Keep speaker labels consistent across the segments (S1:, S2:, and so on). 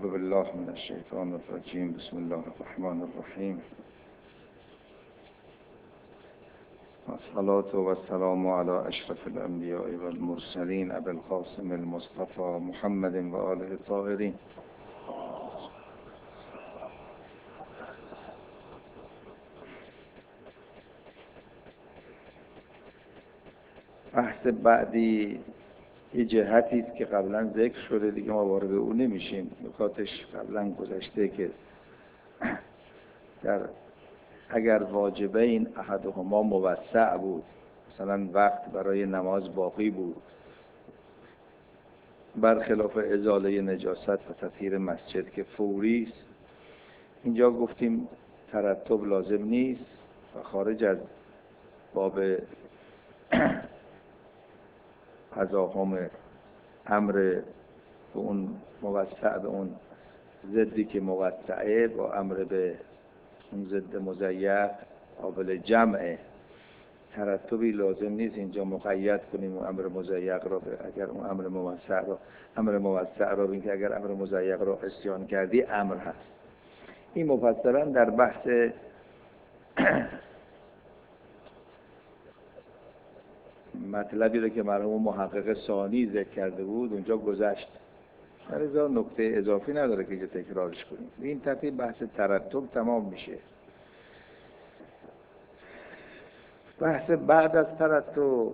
S1: بالله من الشیطان الرجیم. بسم الله الرحمن الرحیم. الصلاة والسلام على اشرف الانبیاء والمرسلین ابی القاسم المصطفى محمد و آله الطاهرین. بحث بعدی یه جهتی است که قبلا ذکر شده، دیگه ما وارد او نمیشیم. نکاتش قبلا گذشته که اگر واجبین احدهما موسع بود، مثلا وقت برای نماز باقی بود، برخلاف ازاله نجاست و تطهیر مسجد که فوری است، اینجا گفتیم ترتب لازم نیست و خارج از باب تزاحم امر به اون موسع به اون ضدی که موسعه با امر به اون ضد مضیق قابل جمعه، ترتبی لازم نیست اینجا مقید کنیم اون امر مضیق را اگر اون امر موسع را ببین که اگر امر مضیق را عصیان کردی امر هست. این مفصلا در بحث مطلبی رو که مرحوم محقق ثانی ذکر کرده بود اونجا گذشت. لذا نکته اضافی نداره که تکرارش کنیم. این ترتیب بحث ترتب تمام میشه. بحث بعد از ترتب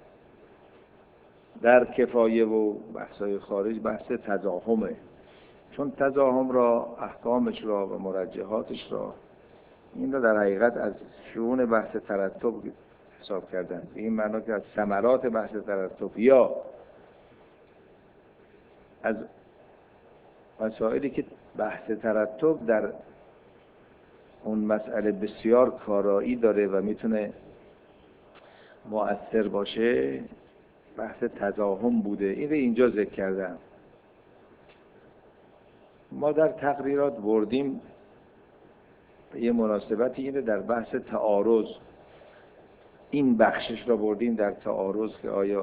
S1: در کفایه و بحث‌های خارج بحث تزاحمه، چون تزاحم را احکامش را و مرجحاتش را این را در حقیقت از شؤون بحث ترتب حساب کردن. این معنی که از ثمرات بحث ترتب یا از مسائلی که بحث ترتب در اون مسئله بسیار کارایی داره و میتونه مؤثر باشه، بحث تزاحم بوده. این رو اینجا ذکر کردم. ما در تقریرات بردیم یه مناسبتی اینه در بحث تعارض، این بخشش را بردیم در تعارض که آیا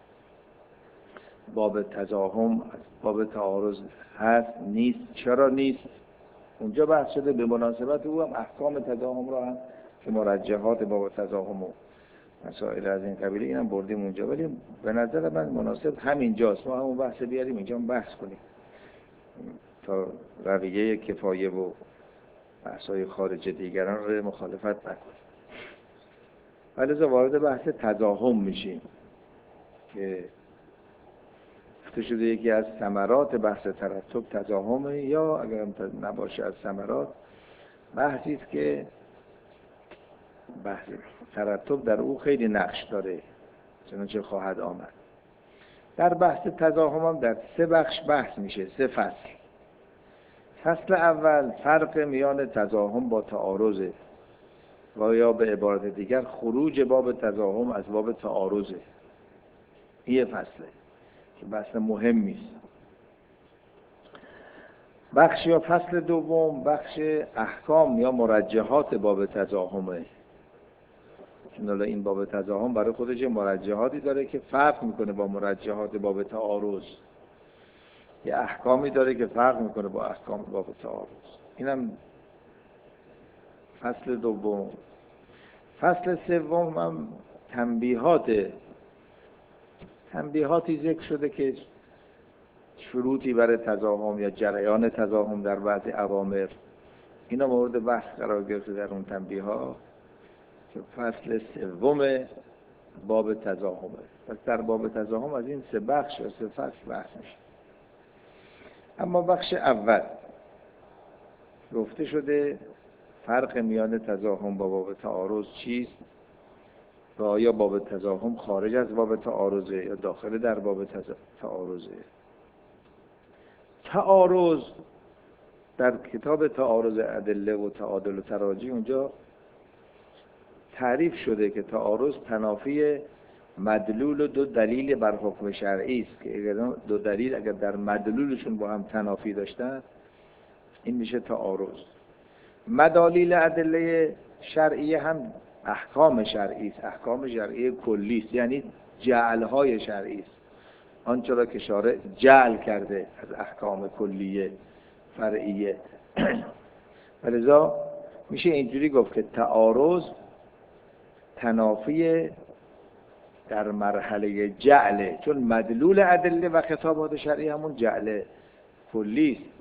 S1: باب تزاحم از باب تعارض هست نیست، چرا نیست. اونجا بحث شده به مناسبت او هم احکام تزاحم را هم که مرجحات باب تزاحم و مسائل از این قبیله اینم بردیم اونجا، ولی به نظر من مناسب همینجاست ما همون بحث بیاریم اینجا هم بحث کنیم تا رویه کفایه و بحث‌های خارج دیگران رو مخالفت نکنیم. ولی وارد بحث تزاحم میشیم که گفته شده یکی از ثمرات بحث ترتب تزاحمه، یا اگر نباشه از ثمرات بحثی است که بحث ترتب در او خیلی نقش داره، چنانچه خواهد آمد. در بحث تزاحم هم در 3 بخش بحث میشه، 3 فصل. فصل اول فرق میان تزاحم با تعارضه و یا به عبارت دیگر خروج باب تزاحم از باب تعارضه. این فصله که بحث مهمی است. بخش یا فصل دوم بخش احکام یا مرجحات باب تزاحمه. چون این باب تزاحم برای خودش مرجحاتی داره که فرق میکنه با مرجحات باب تعارض، یه احکامی داره که فرق میکنه با احکام باب تعارض. اینم فصل دوم. فصل سوم هم تنبیهاتی ذکر شده که شروطی برای تزاحم یا جریان تزاحم در بعضی اوامر، اینا مورد بحث قرار گرفته در اون تنبیهات که فصل سوم باب تزاحمه. پس در باب تزاحم از این 3 بخش یا 3 فصل بحث میشه. اما بخش اول گفته شده فرق میان تزاحم با باب تعارض چیست و آیا باب تزاحم خارج از باب تعارضه یا داخل در باب تعارضه. تعارض در کتاب تعارض ادله و تعادل و تراجی اونجا تعریف شده که تعارض تنافی مدلول و 2 دلیل بر حکم شرعی است که اگر 2 دلیل اگر در مدلولشون با هم تنافی داشتن این میشه تعارض. مدالیل ادله شرعی هم احکام شرعی است، احکام شرعی کلی است، یعنی جعل‌های شرعی است. آنچه را که شارع جعل کرده از احکام کلیه فرعیه. ولذا میشه اینجوری گفت که تعارض تنافی در مرحله جعله، چون مدلول ادله و خطابات شرعی همون جعله کلی است.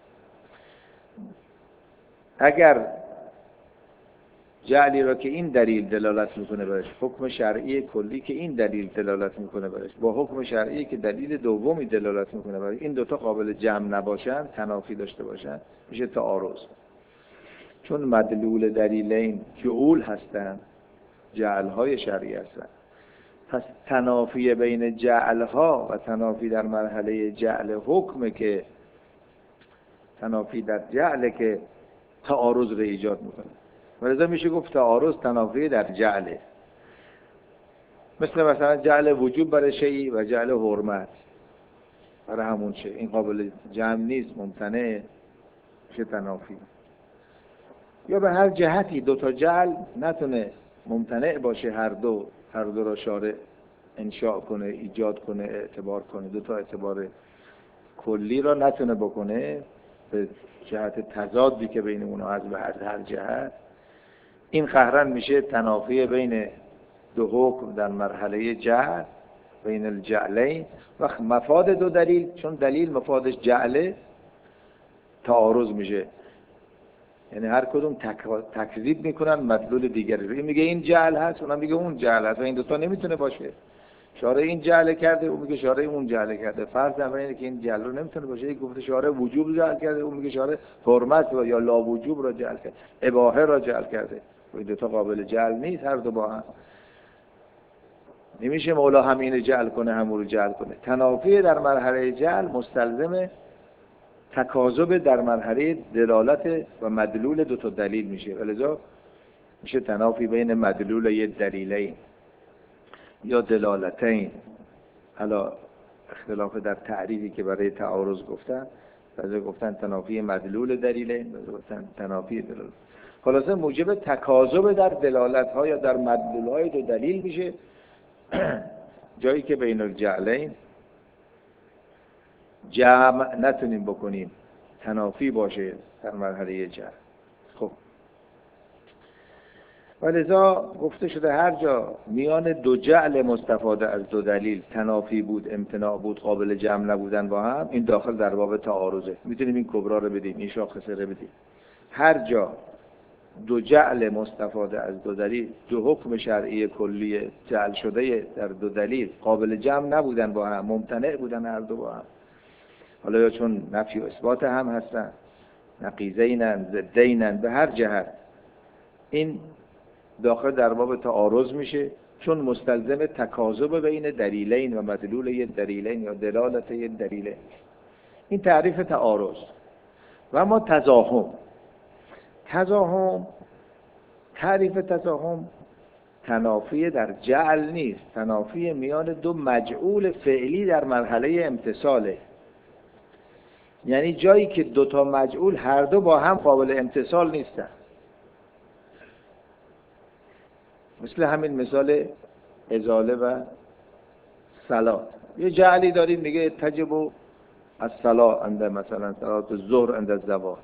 S1: اگر جعلی را که این دلیل دلالت میکنه برش، حکم شرعی کلی که این دلیل دلالت میکنه برش، با حکم شرعی که دلیل دومی دلالت میکنه برش، این دوتا قابل جمع نباشن، تنافی داشته باشن، میشه تعارض. چون مدلول دلیلین جعول هستن، جعلهای شرعی هستن، پس تنافی بین جعلها و تنافی در مرحله جعل حکمه که تنافی در جعله که تعارض رو ایجاد میکنه. ولذا میشه گفت تعارض تنافی در جعله. مثلا جعل وجوب برای شیئی و جعل حرمت برای همون شی، این قابل جمع نیست، ممتنع، میشه تنافی. یا به هر جهتی دو تا جعل نتونه ممتنع باشه، هر دو را شارع انشاء کنه، ایجاد کنه، اعتبار کنه، دو تا اعتبار کلی را نتونه بکنه به جهت تضادی که بین اونها از هر جهت، این قهرن میشه تنافی بین دو حکم در مرحله جعل، بین الجعلین. وقت مفاد دو دلیل، چون دلیل مفادش جعله، تعارض میشه، یعنی هر کدوم تکذیب میکنن مدلول دیگری رو. این میگه این جعل هست، اونم میگه اون جعل هست و این دوتا نمیتونه باشه. شارع این جعل کرده، اون میگه شارع اون جعل کرده. فرض بر اینه که این جعل رو نمیتونه باشه، یک گفته شارع وجوب جعل کرده، اون میگه شارع حرمت یا لا وجوب را جعل کرده، اباحه را جعل کرده. این دوتا قابل جعل نیست، هر دو با هم نمیشه مولا هم اینو جعل کنه هم اون رو جعل کنه. تنافی در مرحله جعل مستلزم تکاذب در مرحله دلالت و مدلول دو تا دلیل میشه. ولذا میشه تنافی بین مدلول یک دلیلین یا دلالتین. حالا اختلاف در تعریفی که برای تعارض گفتن، بعضی گفتن تنافی مدلول دلیلین، بعضی گفتن تنافی دلالت. خلاصه موجب تکاذب در دلالت ها یا در مدلول های دو دلیل میشه، جایی که بین الجعلین جمع نتونیم بکنیم، تنافی باشه در مرحله جمع. خب ولذا گفته شده هر جا میان دو جعل مستفاده از دو دلیل تنافی بود، امتناع بود، قابل جمع نبودن با هم، این داخل در باب تعارضه. میتونیم این کبرا رو بدیم، این شاخصه رو بدیم. هر جا دو جعل مستفاده از دو دلیل، دو حکم شرعی کلی جعل شده در دو دلیل قابل جمع نبودن با هم، ممتنع بودن هر دو با هم، حالا یا چون نفی و اثبات هم هستن، نقیضینن، ضدینن، به هر جهت، این داخل در باب تعارض میشه، چون مستلزم تکاذب بین دلیلین و مدلول یک دلیلین یا دلالت یک دلیلین. این تعریف تعارض. و اما تزاحم، تعریف تزاحم تنافی در جعل نیست، تنافی میان دو مجعول فعلی در مرحله امتصاله. یعنی جایی که دو تا مجعول هر دو با هم قابل امتصال نیستن. مثل همین مثال ازاله و صلات. یه جعلی داریم میگه تجب الصلاة عند مثلا صلات الظهر عند الزوال.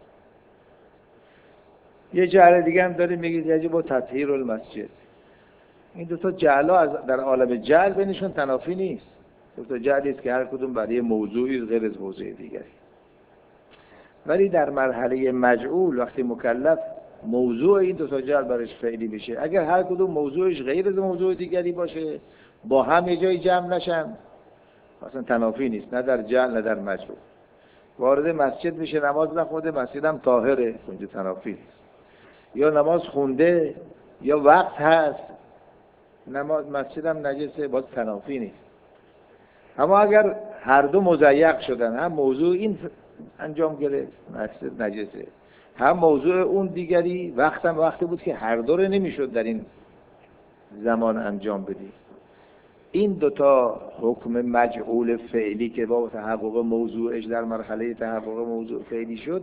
S1: یه جعل دیگه هم داریم میگه یجب تطهیر المسجد. این دو تا جعل‌ها در عالم جعل بینشون تنافی نیست. دو تا جعلی است که هر کدوم برای موضوعی غیر از موضوع دیگری. ولی در مرحله مجعول وقتی مکلف موضوع این دو تا جعل برش فعلی بشه، اگر هر کدوم موضوعش غیر از موضوع دیگری باشه، با هم یه جای جمع نشن، اصلا تنافی نیست، نه در جعل نه در مجعول. وارد مسجد میشه، نماز نخونده، مسجدم طاهره، اونجا تنافی نیست. یا نماز خونده یا وقت هست، نماز مسجدم نجسه، باز تنافی نیست. اما اگر هر دو مضیق شدن، هم موضوع این انجام گرفت مسجد نجسه، هم موضوع اون دیگری وقتم وقتی بود که هر دو رو نمیشد در این زمان انجام بدی، این دوتا حکم مجعول فعلی که با تحقق موضوعش در مرحله تحقق موضوع فعلی شد،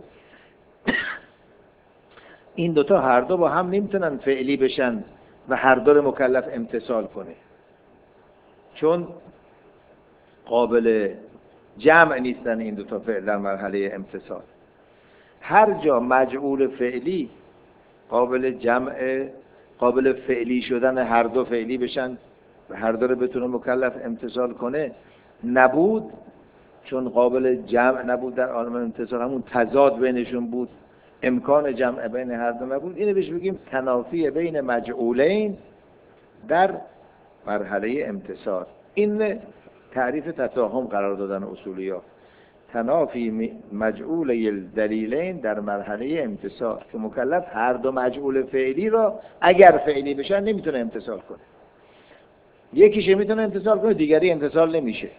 S1: این دوتا هر دو با هم نمیتونن فعلی بشن و هر دو رو مکلف امتصال کنه، چون قابل جمع نیستن این دوتا فعل در مرحله امتصال. هر جا مجعول فعلی قابل جمع، قابل فعلی شدن هر دو فعلی بشن، هر دو رو بتونه مکلف امتثال کنه نبود، چون قابل جمع نبود در عالم امتثال، همون تضاد بینشون بود، امکان جمع بین هر دو نبود، اینو بهش بگیم تنافی بین مجعولین در مرحله امتثال. این تعریف تفاهم قرار دادن اصولیات، تنافی مجعول الدلیلین در مرحله امتثال، که مکلف هر دو مجعول فعلی را اگر فعلی بشن نمیتونه امتثال کنه. یکیش میتونه امتثال کنه، دیگری امتثال نمیشه.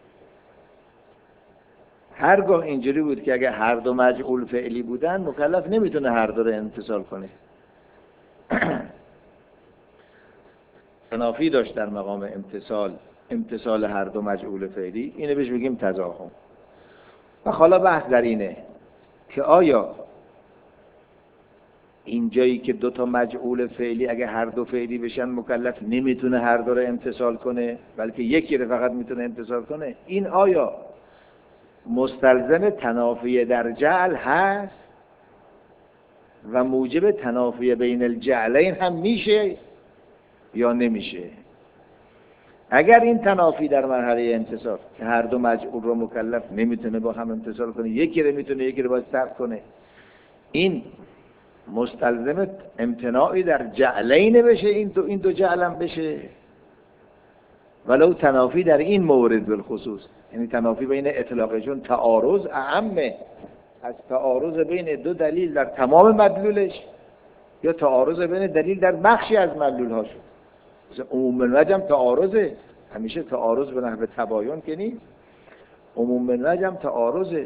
S1: هرگاه اینجوری بود که اگر هر دو مجعول فعلی بودن مکلف نمیتونه هر دو رو امتثال کنه. تنافی داشت در مقام امتثال هر دو مجعول فعلی، اینو بهش بگیم تضاهم. و حالا بحث در اینه که آیا اینجایی که دو تا مجعول فعلی اگه هر دو فعلی بشن مکلف نمیتونه هر دو رو امتثال کنه بلکه یکی رو فقط میتونه امتثال کنه، این آیا مستلزم تنافی در جعل هست و موجب تنافی بین الجعلین هم میشه یا نمیشه؟ اگر این تنافی در مرحله امتثال که هر دو مجعول رو مکلف نمیتونه با هم امتثال کنه، یکی رو میتونه یکی رو باید ترک کنه، این مستلزم امتناعی در جعلین بشه، این دو جعلم بشه، ولو تنافی در این مورد بالخصوص، یعنی تنافی بین اطلاقشون تعارض اعمه از تعارض بین دو دلیل در تمام مدلولش یا تعارض بین دلیل در بخشی از مدلولهاشون. مثلا عموم منوج هم تعارضه، همیشه تعارض به نحو تباین که نیست، عموم منوج هم تعارضه.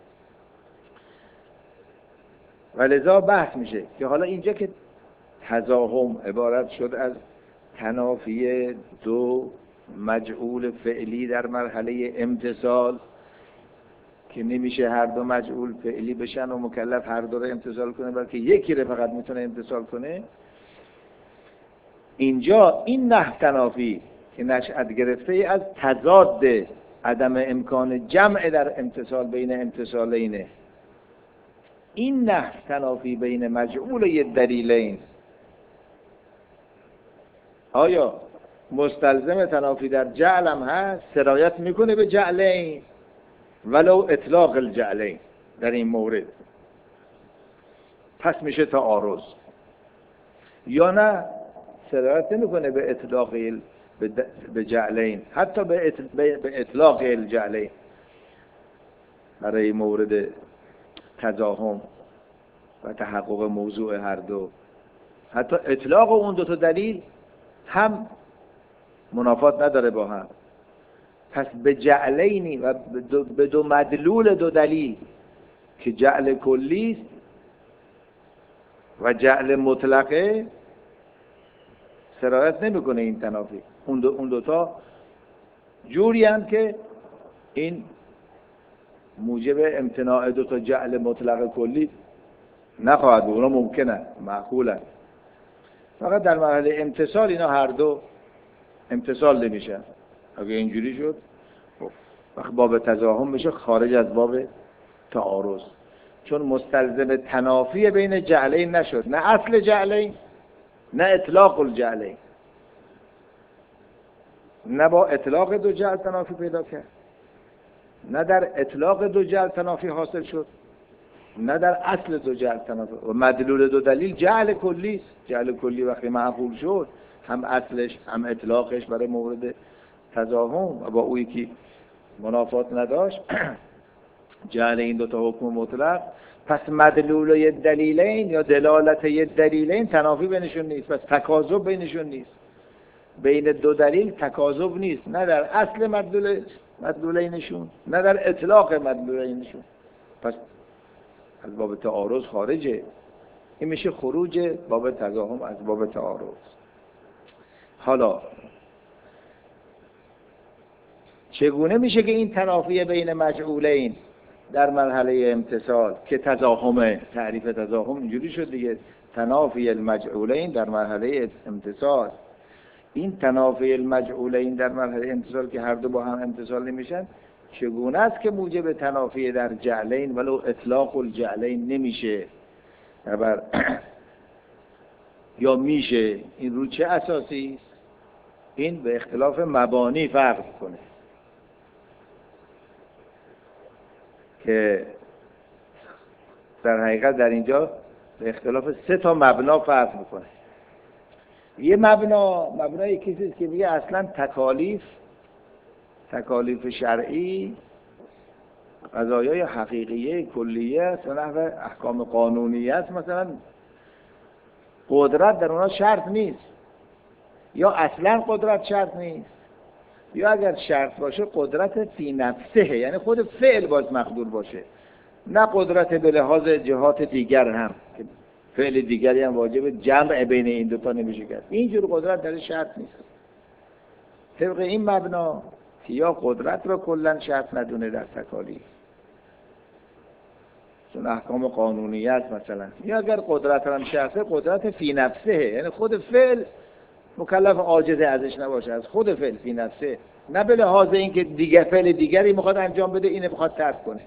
S1: ولذا بحث میشه که حالا اینجا که تضاهم عبارت شد از تنافی دو مجعول فعلی در مرحله امتثال که نمیشه هر دو مجعول فعلی بشن و مکلف هر دو رو امتثال کنه بلکه یکی رو فقط میتونه امتثال کنه، اینجا این نحو تنافی که نشأت گرفته از تضاد عدم امکان جمع در امتثال بین امتثالینه، این نحو تنافی بین مجعول دلیلین آیا مستلزم تنافی در جعل هم هست؟ سرایت میکنه به جعلین ولو اطلاق الجعلین در این مورد، پس میشه تعارض، یا نه سرایت نمیکنه به اطلاق به جعلین، حتی به اطلاق الجعلین برای مورد تضاهم و تحقق موضوع هر دو، حتی اطلاق اون دو تا دلیل هم منافات نداره با هم. پس به جعلینی و به دو مدلول دو دلیل که جعل کلی است و جعل مطلقه سرایت نمیکنه این تنافی. اون دو تا جوری هستند که این موجب امتناع دو تا جعل مطلق کلی نخواهد بود، اونا ممکنه معقوله، فقط در مرحله امتثال اینا هر دو امتثال نمیشن. اگه اینجوری شد وقت باب تضاهم میشه خارج از باب تعارض، چون مستلزم تنافی بین جعلین نشد، نه اصل جعلین نه اطلاق الجعلین، نه با اطلاق دو جعل تنافی پیدا کرد، نه در اطلاق دو جعل تنافی حاصل شد، نه در اصل دو جعل تنافی. و مدلول دو دلیل جعل کلی است. جعل کلی وقتی معقول شد هم اصلش هم اطلاقش برای مورد تضاهم و با اویی که منافات نداشت جعل این دو تا حکم مطلق، پس مدلول ی دلیلین یا دلالت ی دلیلین تنافی بینشون نیست، پس تکاذب بینشون نیست، بین دو دلیل تکاذب نیست، نه در اصل مدلولینشون نه در اطلاق مدلولینشون، پس از باب تعارض خارجه. این میشه خروج باب تضاهم از باب تعارض. حالا چگونه میشه که این تنافی بین مجعولین در مرحله امتثال که تضاهمه، تعریف تضاهم اینجوری شد دیگه، تنافی المجعولین در مرحله امتثال، این تنافی المجعولین در مرحله امتثال که هر دو با هم امتثال نمیشن چگونه است که موجب تنافی در جعلین ولو اطلاق الجعلین نمیشه یا میشه؟ این رو چه اساسی است؟ این به اختلاف مبانی فرق کنه که در حقیقت در اینجا به اختلاف 3 مبنا فرق میکنه. یه مبنای کسی است که میگه اصلا تکالیف شرعی قضایای حقیقیه کلیه است و نحو احکام قانونیه است، مثلا قدرت در اونها شرط نیست، یا اصلا قدرت شرط نیست، یا اگر شرط باشه قدرت فی نفسه، یعنی خود فعل باز مقدور باشه، نه قدرت به لحاظ جهات دیگر هم که فعل دیگری هم واجب جمع بین این دوتا نمیشه کرد. اینجور قدرت در شرط نیست. طبق این مبنا که یا قدرت را کلا شرط ندونه در تکالیف چون احکام قانونی است مثلا، یا اگر قدرت را هم شرطه قدرت فی نفسه، یعنی خود فعل مکلف عاجز ازش نباشه، از خود فعل فی نفسه، نه به لحاظ اینکه دیگه فعل دیگری میخواد انجام بده اینه میخواد ترک کنه،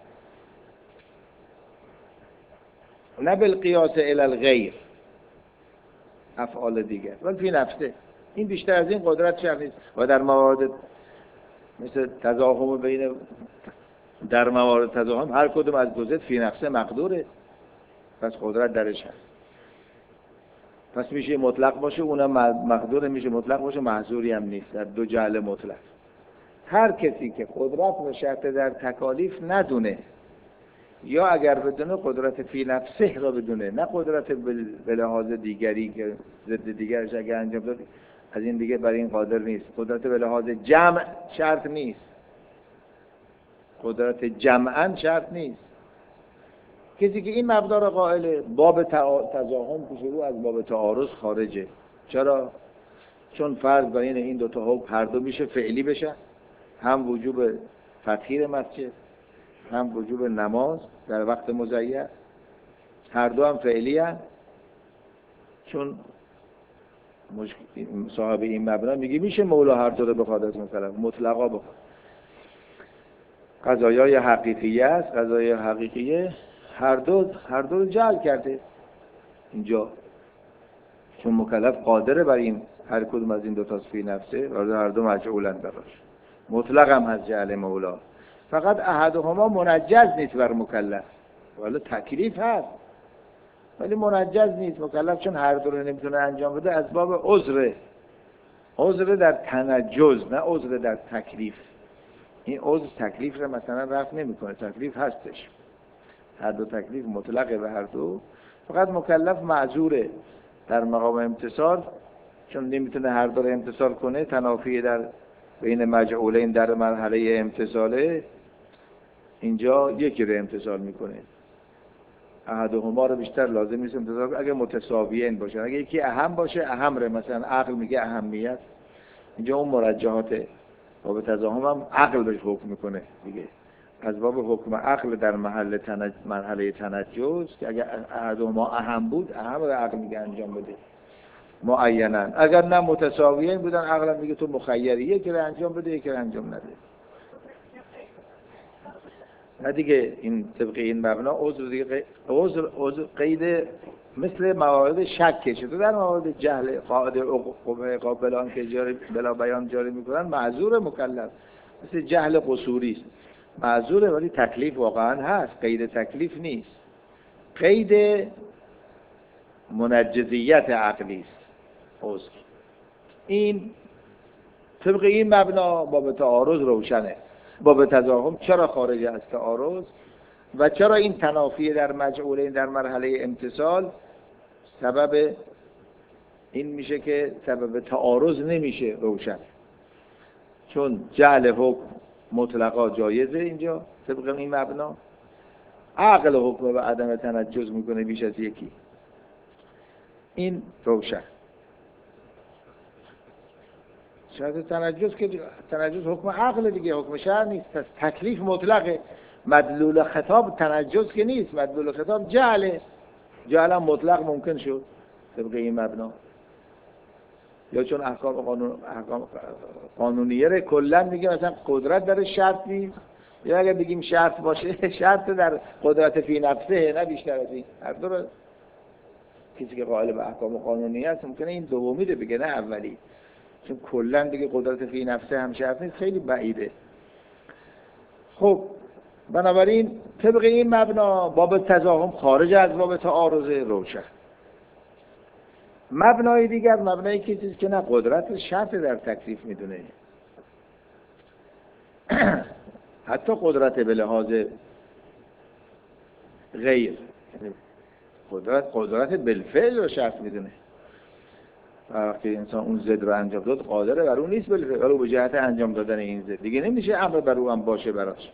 S1: نه بالقیاس الی الغیر افعال دیگر، ولی فی نفسه. این بیشتر از این قدرت شرط نیست. و در موارد مثل تزاحم بین در موارد تزاحم هر کدوم از دو ضد فی نفسه مقدوره، پس قدرت درش هست، پس میشه مطلق باشه اونم مقدور، میشه مطلق باشه محظوری هم نیست در دو جعل مطلق. هر کسی که قدرت و شرط در تکالیف ندونه، یا اگر بدونه قدرت فی نفسه را بدونه، نه قدرت به لحاظ دیگری که ضد دیگرش اگر انجام داد از این دیگه برای این قادر نیست. قدرت به لحاظ جمع شرط نیست، قدرت جمعاً شرط نیست. کسی که این مبدا را قائله، باب تزاحم پیش رو از باب تعارض خارجه. چرا؟ چون فرض بر این دوتا حکم هر دو میشه فعلی بشن، هم وجوب تطهیر مسجد هم وجوب نماز در وقت مزین، هر دو هم فعلی هست. چون صاحب این مبنا میگه میشه مولا هر دو رو بخواد از مکلف مطلقا بخواد. قضایای حقیقیه است، قضایای حقیقیه هر دو رو جعل کرده اینجا، چون مکلف قادره بر این هر کدوم از این دو تا فی نفسه، هر دو مجعولن براش، مطلق هم از جعل مولا. فقط احدهما منجز نیست بر مکلف، ولی تکلیف هست ولی منجز نیست مکلف، چون هر دو رو نمیتونه انجام بده از باب عذر در تنجز، نه عذر در تکلیف. این عذر تکلیف رو مثلا رفع نمیکنه، تکلیف هستش، هر دو تکلیف مطلقه به هر دو، فقط مکلف معذوره در مقام امتصال، چون نمیتونه هر دو رو امتصال کنه. تنافی در بین مجعولین در مرحله امتصاله، اینجا یکی رو امتصال میکنه، احدهما رو بیشتر لازم نیست امتصال اگه متساویین باشن. اگه یکی اهم باشه، اهم رو مثلا عقل میگه اهمیت، اینجا اون مرجحات باب تزاحم هم عقل بهش حکم میکنه دیگه، از باب حکم عقل در مرحله تنجز که اگر احدهما اهم بود، اهم رو عقل میگه انجام بده معینا. اگر نه متساویین بودن، عقل میگه تو مخیری، یکی رو انجام بده یکی رو انجام نده. نه دیگه این طبق این مبنا عذر دیگه عذر قید مثل موارد شک شده در موارد جهل قاعده قابلان که بلا بیان جاری میکنن معذور مکلف، مثل جهل قصوری است معذوره، ولی تکلیف واقعا هست، قید تکلیف نیست، قید منجزیت عقلی است عذر. این طبق این مبنا باب تعارض روشنه. باب تزاحم چرا خارج از تعارض و چرا این تنافی در مجعولین در مرحله امتصال سبب این میشه که سبب تعارض نمیشه روشن، چون جعل حکم مطلقا جایزه اینجا طبق این مبنا، عقل حکم و عدم تنجز میکنه بیش از یکی، این روشن. شاید تنجز که تنجز حکم عقل دیگه، حکم شرع نیست، پس تکلیف مطلقه، مدلول خطاب تنجز که نیست، مدلول خطاب جعل هم مطلق ممکن شد طبق این مبنا، یا چون احکام قانونیه رو کلا میگه مثلا قدرت در شرط نیست، یا اگر بگیم شرط باشه شرط در قدرت فی نفسه، نه بیشتر از این. هر دو رو کسی که قائل به احکام قانونی است ممکنه این دومی رو بگه نه اولی، چون کلا دیگه قدرت فی نفسه هم شرط نیست، خیلی بعیده. خب بنابراین طبق این مبنا باب تزاحم خارج از باب تعارض روشن. مبنای دیگر مبنای کسی که نه قدرت شرط در تکلیف میدونه، حتی قدرت به لحاظ غیر، قدرت بالفعل رو شرط میدونه. وقتی انسان اون ضد رو انجام داد قادره بر اون نیست بالفعل، ولی به جهت انجام دادن این ضد دیگه نمیشه امر بر او هم باشه براش.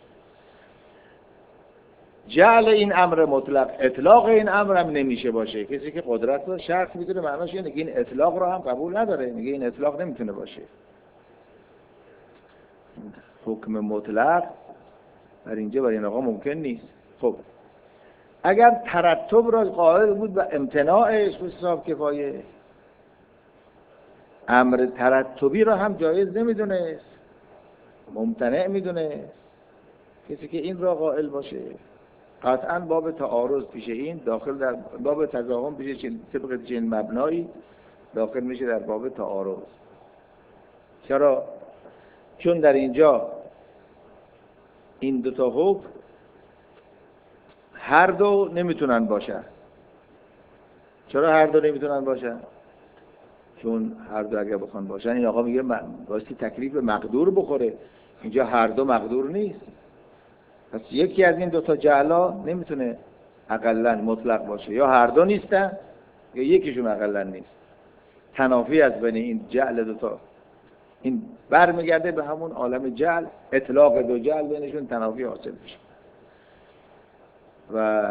S1: جعل این امر مطلق، اطلاق این امر هم نمیشه باشه. کسی که قدرت رو شرط میدونه معناش اینه که این اطلاق رو هم قبول نداره، میگه این اطلاق نمیتونه باشه. حکم مطلق در اینجا برای این آقا ممکن نیست. خب اگر ترتب را قائل بود و امتناعش به حساب کفایه، امر ترتبی را هم جایز نمیدونست، ممتنع میدونست. کسی که این را قائل باشه قطعاً باب تعارض پیش این داخل در باب تزاحم پیش طبق چنین مبنایی داخل میشه در باب تعارض. چرا؟ چون در اینجا این دو تا حکم هر دو نمیتونن باشن. چرا هر دو نمیتونن باشن؟ چون هر دو اگر بخوان باشن این آقا میگه واسه تکلیف به مقدور بخوره، اینجا هر دو مقدور نیست. پس یکی از این دو تا جعلا نمیتونه اقلن مطلق باشه، یا هر دو نیستن یا یکیشون اقلن نیست. تنافی از بین این جعل دو تا، این برمیگرده به همون عالم جعل، اطلاق دو جعل بینشون تنافی حاصل میشه. و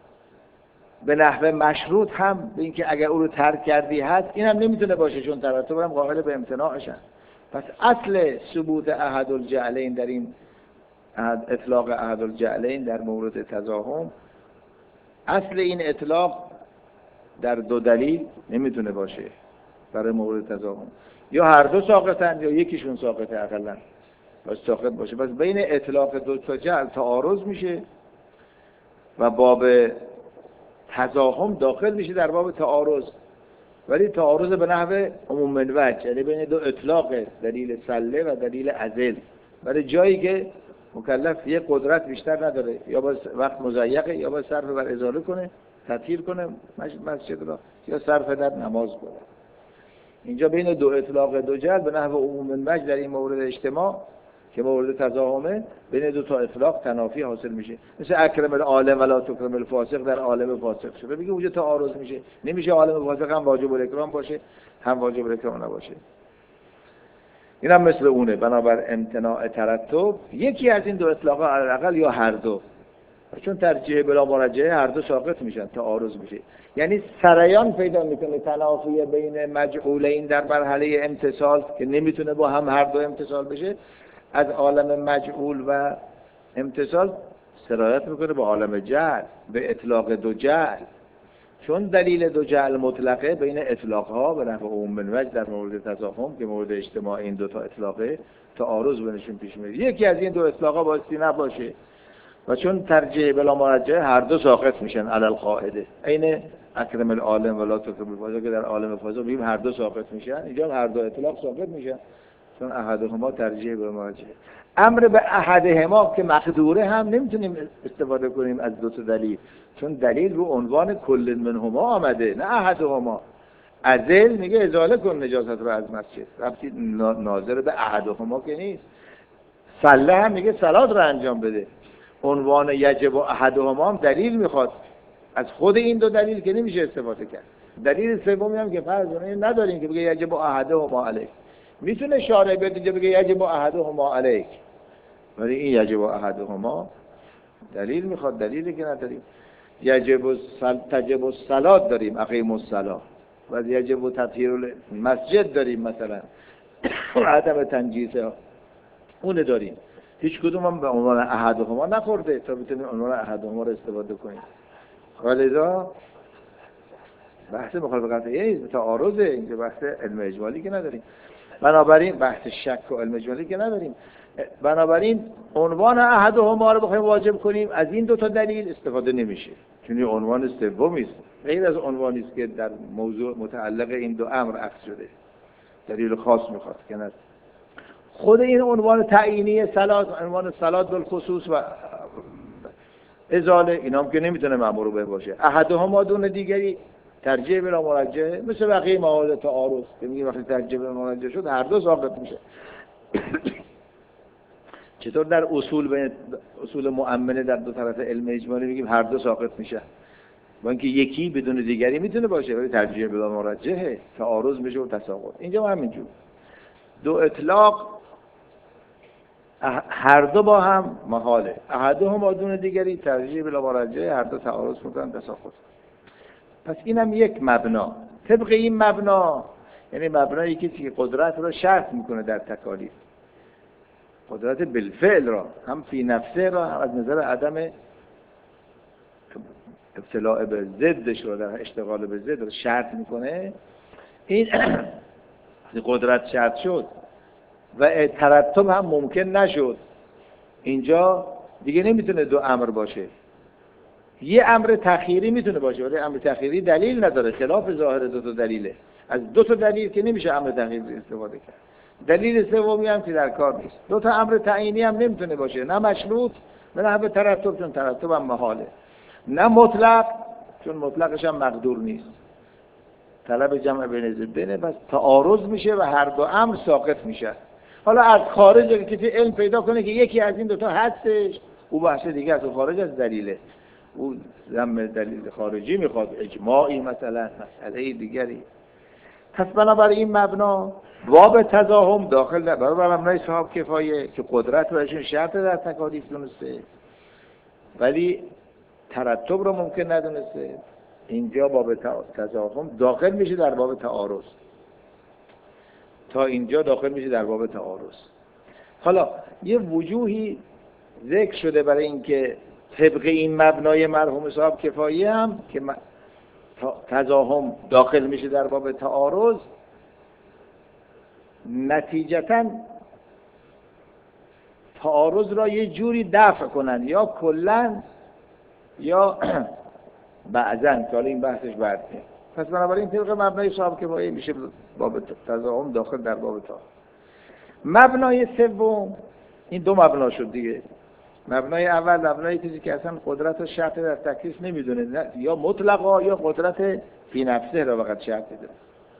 S1: به نحو مشروط هم به اینکه اگر او رو ترک کردی هست، این هم نمیتونه باشه چون ترتب هم قائل به امتناعشن. پس اصل ثبوت احد الجعلین در این اطلاق احد الجعلین در مورد تزاحم، اصل این اطلاق در دو دلیل نمیتونه باشه برای مورد تزاحم. یا هر دو ساقطن یا یکیشون ساقطه اقلا باید ساقط باشه. پس بین اطلاق دو تا جعل تعارض میشه و باب تزاحم داخل میشه در باب تعارض، ولی تعارض به نحو عموم الوجه، یعنی بین دو اطلاق دلیل سله و دلیل عزل، برای جایی که مکلف یه قدرت بیشتر نداره، یا با وقت مضیقه یا با صرف بر ازاله کنه، تطهیر کنه مسجد را، یا صرف در نماز کنه. اینجا بین دو اطلاق دو جعل به نحو عموم الوجه در این مورد اجتماع که مورد تزاحمه، بین دو تا اطلاق تنافی حاصل میشه. مثل اکرم العالم ولا تکرم الفاسق در عالم فاسق شده، بگه اونجا تعارض میشه، نمیشه عالم فاسق هم واجب الاکرام باشه هم واجب الاکرام نباشه. این هم مثل اونه. بنابر امتناع ترتب یکی از این دو اطلاقا حداقل یا هر دو، چون ترجیح بلا مرجحه هر دو ساقط میشن، تعارض میشه. یعنی سریان پیدا میکنه تنافی بین مجعولین در مرحله امتصال که نمیتونه با هم هر دو امتصال بشه، از عالم مجعول و امتصال سرایت میکنه به عالم جعل، به اطلاق دو جعل. چون دلیل دو جعل مطلقه بین اطلاقها به نحو عموم الوجه در مورد تزاحم که مورد اجتماع این دو تا اطلاقه، تعارض بینشون پیش میاد. یکی از این دو اطلاقا بایستی نباشه و چون ترجیح بلا مرجحه هر دو ساقط میشن علی القاعده. عین اکرم العالم ولا تکرم الفاسق که در عالم فاسق میگیم هر دو ساقط میشن، اینجا هر دو اطلاق ساقط میشن چون احدهما ترجیح بلا مرجحه. امر به احدهما که مقدوره هم نمیتونیم استفاده کنیم از دو تا دلیل، چون دلیل رو عنوان کل منهما آمده نه احدهما. عزل میگه ازاله کن نجاست رو از مسجد، ربطی ناظر به احدهما که نیست. صله هم میگه صلات رو انجام بده، عنوان یجب احدهما هم دلیل میخواد. از خود این دو دلیل که نمیشه استفاده کرد. دلیل سومی هم که فرض نداریم که بگه یجب احدهما علیک. میتونه شارع بیاد اینجا بگه یجب احدهما علیک، ولی این یجب احدهما دلیل میخواد، دلیلی که نداریم. تجب الصلات داریم، اقیم الصلاه، و یجب تطهیر المسجد داریم مثلا عدم تنجیسه، اون داریم. هیچ کدوم هم به عنوان احدهما نخورده تا بتونیم عنوان احدهما رو استفاده کنیم. ولذا بحث مخالف قطعی تعارضه، اینجا بحث علم اجمالی که نداریم. بنابراین بحث شک و علم اجمالی که نداریم. بنابراین عنوان احدهما رو بخوایم واجب کنیم از این دو تا دلیل استفاده نمیشه، چون این عنوان سومی است، غیر از عنوانی است که در موضوع متعلق این دو امر اخذ شده، دلیل خاص میخواد که نه. خود این عنوان تعیینی صلات، عنوان صلات بالخصوص و ازاله، اینا هم که نمیتونه مأمور به باشه. احدهما دون دیگری ترجیح بلا مرجح، مثل بقیه موارد تعارض که میگه وقتی ترجیح بلا مرجح شد هر دو ساقط میشه. چطور در اصول مؤمنه در دو طرف علم اجمالی میگیم هر دو ساقط میشه، با اینکه یکی بدون دیگری میتونه باشه، ولی ترجیح بلا مرجحه، تعارض میشه و تساقط. اینجا هم همینجور، دو اطلاق هر دو با هم محاله، احدهما دون دیگری ترجیح بلا مرجحه، هر دو تعارض میکنن، تساقط. پس اینم یک مبنا. طبق این مبنا، یعنی مبنای کسی که قدرت را شرط میکنه در تکالیف، قدرت بالفعل را، هم فی نفسه را، هم از نظر عدم ابتلاع به ضدش را، در اشتغال به ضد را شرط میکنه. این قدرت شرط شد و ترتب هم ممکن نشد، اینجا دیگه نمیتونه دو امر باشه. یه امر تخیری میتونه باشه، ولی امر تخیری دلیل نداره، خلاف ظاهر دو تا دلیله. از دو تا دلیل که نمیشه امر تخیری استفاده کرد. دلیل سومی هم که در کار نیست. دو تا امر تعیینی هم نمیتونه باشه، نه مشروط نه به ترتب، چون ترتب هم محاله، نه مطلق، چون مطلقش هم مقدور نیست. طلب جمع بین ضدینه، بس تعارض میشه و هر دو امر ساقط میشه. حالا از خارج اگه کسی علم پیدا کنه که یکی از این دو تا هستش، او بحث دیگه است، خارج از دلیله، او ضمن دلیل خارجی میخواد، اجماعی مثلا، مسئله دیگری. پس بنابراین این مبنا باب تزاحم داخل در برای مبنای صاحب کفایه که قدرت برایشون شرط در تکالیف دونسته ولی ترتب رو ممکن ندونسته، اینجا باب تزاحم داخل میشه در باب تعارض، تا اینجا داخل میشه در باب تعارض. حالا یه وجوهی ذکر شده برای اینکه طبق این مبنای مرحوم صاحب کفایه هم که تزاحم داخل میشه در باب تعارض، نتیجتاً تعارض را یه جوری دفع کنن، یا کلاً یا بعضاً، که حالا این بحثش بعده. پس بنابراین طبق مبنای صاحب کفایه میشه باب تزاحم داخل در باب تعارض. مبنای سوم، این دو مبنا شد دیگه. مبنای اول مبنای کسی که اصلا قدرت و شرط در تکلیف نمیدونه، یا مطلقا یا قدرت فی نفسه را فقط شرط داره.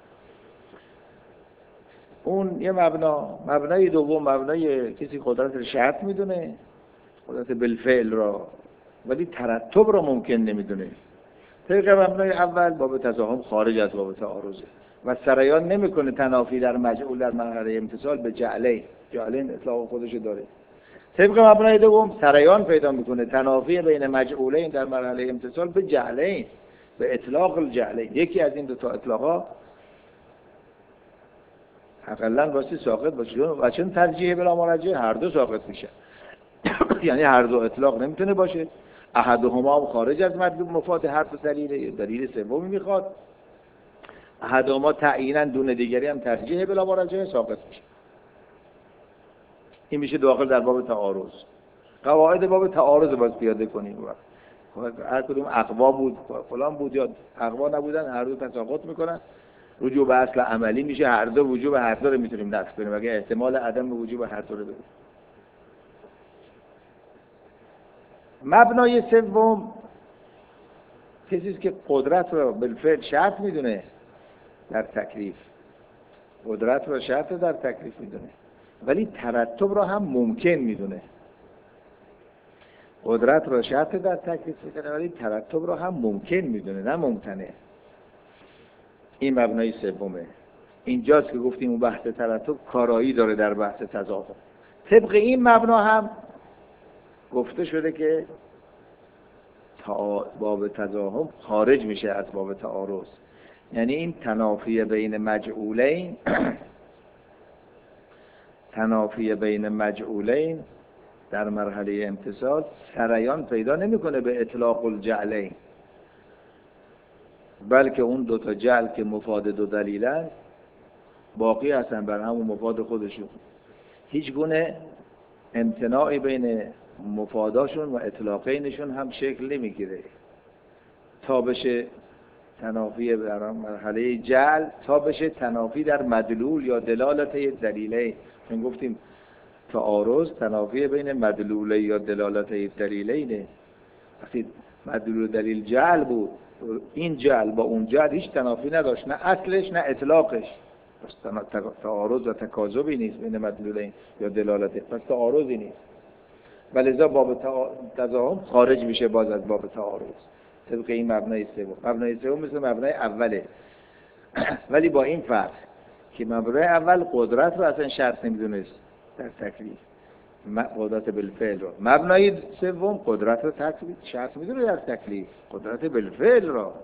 S1: اون یه مبنای دوم مبنای کسی قدرت رو شرط میدونه، قدرت بالفعل را، ولی ترتب را ممکن نمیدونه. طبق مبنای اول باب تزاحم خارج از باب تعارضه و سریان نمیکنه تنافی در مجعول در مرحله امتصال به جعلین اطلاق خودش داره. طبق مبنای دوم سریان پیدا میکنه تنافی بین مجعولین در مرحله امتصال به جعلین، به اطلاق الجعلین، یکی از این دو تا اطلاقا حقیقاً واسه ساقط باشه، و چون ترجیح بلا مرجح هر دو ساقط میشه. یعنی هر دو اطلاق نمیتونه باشه، احدهما هم خارج از مطلوب مفاد هر دو دلیل، دلیل سومی میخواد، احدهما تعیینا دون دیگری هم ترجیح بلا مرجح ساقط میشه. این میشه داخل در باب تعارض. قواعد باب تعارض باید پیاده کنیم. هر کدوم اقوا بود فلان بود یا اقوا نبودن، هر دو تساقط میکنن، رجوع به اصل عملی میشه، هر دو وجوب هر دو رو میتونیم نفی کنیم اگه احتمال عدم وجوب هر دو رو بدیم. مبنای سوم کسی است که قدرت رو بالفعل شرط میدونه در تکلیف، قدرت رو شرط در تکلیف میدونه ولی ترتب رو هم ممکن میدونه. قدرت رو شرط در تکلیف میدونه ولی ترتب رو هم ممکن میدونه، نه ممتنع. این مبنای سومه. اینجاست که گفتیم اون بحث ترتب کارایی داره در بحث تزاحم. طبق این مبنا هم گفته شده که باب تزاحم خارج میشه از باب تعارض. یعنی این تنافی بین مجعولین تنافی بین مجعولین در مرحله امتصال سریان پیدا نمیکنه به اطلاق الجعلین، بلکه اون دو تا جعل که مفاد دو دلیلن باقی هستن بر همون مفاد خودشون. هیچ گونه امتناعی بین مفاداشون و اطلاقینشون هم شکل نمیگیره تا بشه تنافی در مرحله جعل، تا بشه تنافی در مدلول یا دلالت دلیله. چون گفتیم تعارض تنافی بین مدلوله یا دلالت دلیلینه. وقتی مدلول دلیل جعل بود، این جعل با اون جعل هیچ تنافی نداشت، نه اصلش نه اطلاقش. پس تعارض و تکاذبی نیست بین مدلولین یا دلالت، پس تعارضی نیست. ولذا باب تضاهم خارج میشه باز از باب تعارض طبق این مبنای سوم. مبنای سوم مثل مبنای اوله ولی با این فرق که مبنای اول قدرت رو اصلا شرط نمیدونست در تکلیف، قدرت بالفعل رو. مبنای سوم قدرت رو شرط میدونه در تکلیف، قدرت بالفعل را.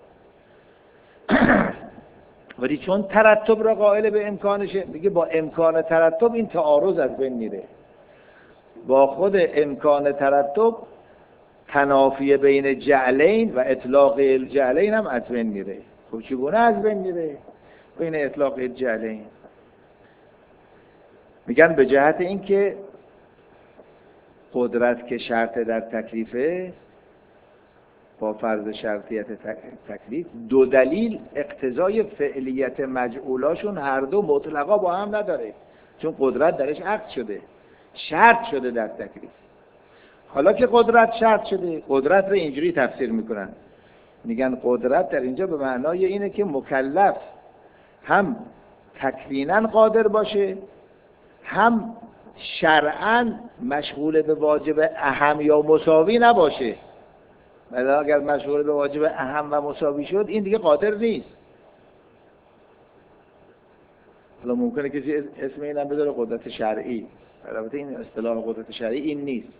S1: ولی چون ترتب را قائل به امکانشه، میگه با امکان ترتب این تعارض از بین میره. با خود امکان ترتب تنافی بین جعلین و اطلاق الجعلین هم از بین میره. خب چگونه از بین میره بین اطلاق الجعلین؟ میگن به جهت اینکه قدرت که شرط در تکلیفه، با فرض شرطیت تکلیف، دو دلیل اقتضای فعلیت مجعولاشون هر دو مطلقا با هم نداره، چون قدرت درش عقد شده، شرط شده در تکلیف. حالا که قدرت شرط شده، قدرت رو اینجوری تفسیر میکنن، میگن قدرت در اینجا به معنای اینه که مکلف هم تکویناً قادر باشه، هم شرعاً مشغول به واجب اهم یا مساوی نباشه. ولی اگر مشغول به واجب اهم و مساوی شد، این دیگه قادر نیست. حالا ممکنه کسی اسم اینم بذاره قدرت شرعی، البته این اصطلاح قدرت شرعی این نیست.